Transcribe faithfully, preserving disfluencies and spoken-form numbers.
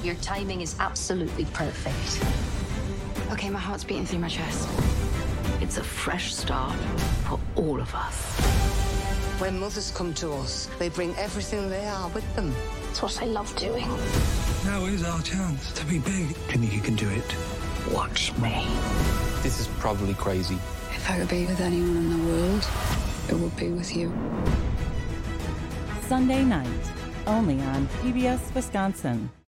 Your timing is absolutely perfect. Okay, my heart's beating through my chest. It's a fresh start for all of us. When mothers come to us, they bring everything they are with them. It's what I love doing. Now is our chance to be big. Do you think you can do it? Watch me. This is probably crazy. If I could be with anyone in the world, it would be with you. Sunday night, only on P B S Wisconsin.